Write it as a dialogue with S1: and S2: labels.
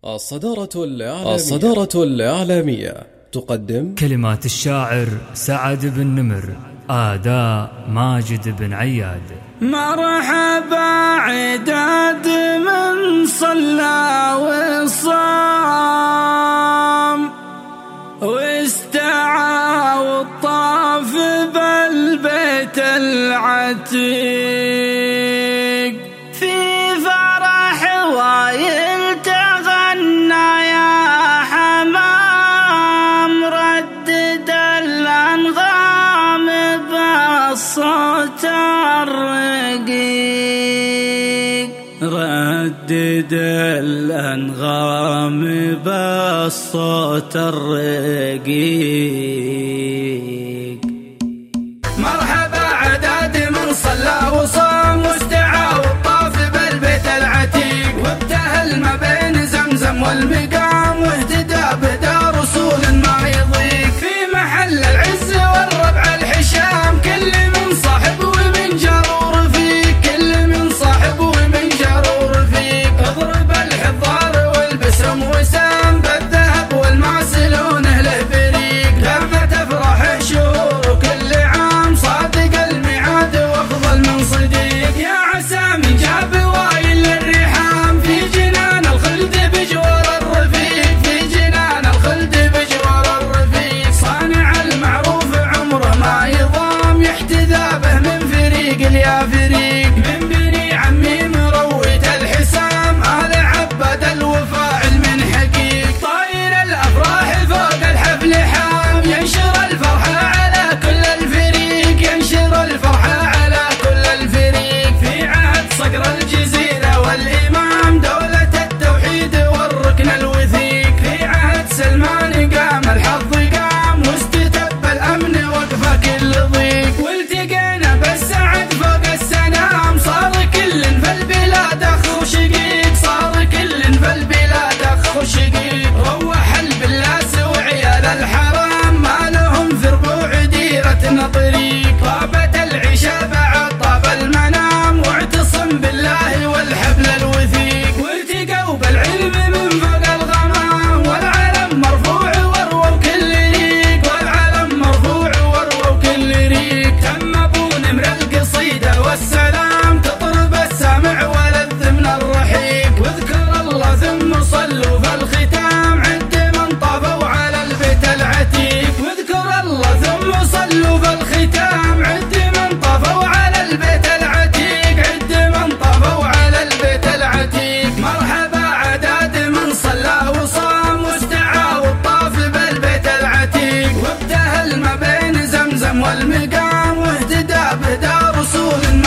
S1: الصدارة الإعلامية تقدم
S2: كلمات الشاعر سعد بن نمر، أداء ماجد بن عياد.
S3: مرحبا عداد من صلى وصام واستعى والطاف بالبيت العتيق، في فرح وايل تغنى يا حمام، ردد الأنغام بالصوت الرقيق، ردد الأنغام بالصوت الرقيق. مرحبا عداد من صلى وصام واستعى والطاف بالبيت العتيق، وابتهل ما بين زمزم والمقام، واهتدى بدا رسول ما يضيق، في محل العز والربع الحشام، كل من صاحب ومن جار ورفيق، كل من صاحب ومن جار ورفيق، اضرب الحضار والبسم وسام، بالذهب والمعسلون اهله بريق، لما تفرح شهور كل عام، صادق الميعاد وافضل من صديق، يا عسى من جاب وايل للريحام، في جنان الخلد بجوار الرفيق، في جنان الخلد بجوار الرفيق، صانع المعروف عمره ما يضام، يحتذى به من فريق اليا فريق، من بني عمي مرويت الحسام، آل عبد الوفاء من حقيق، طاير الأفراح فوق الحفل حام، ينشر الفرحة على كل الفريق، ينشر الفرحة على كل الفريق، في عهد صقر الجزيرة والإمام، دولة التوحيد والركن الوثيق، في عهد سلمان قام الحظ قام، واستتب الأمن وقفة كل ضيق، والتقينا بالسعد فوق السنام، صار كل في البلاد أخ وشقيق، صار كل في البلاد أخ وشقيق، روح البلاس وعيال الحرام، ما لهم في ربوع ديرتنا طريق، طابت العشاء بعد طاب المنام، واعتصم بالله والحبل الوثيق، والتقوا بالعلم من فوق الغمام، والعلم مرفوع ورووا كل ريق، والعلم مرفوع ورووا كل ريق، تم ابو نمر القصيدة والسلام، تطرب السامع ولذ من الرحيق، واذكر الله ثم صلوا في الختام، عد من طافوا على البيت العتيق، واذكر الله ثم صلوا في الختام، عد من طافوا على البيت العتيق، عد من طافوا على البيت العتيق. مرحبا عداد من صلى وصام واستعى والطاف بالبيت العتيق، وابتهل ما بين زمزم والمقام، واهتدى بدا رسول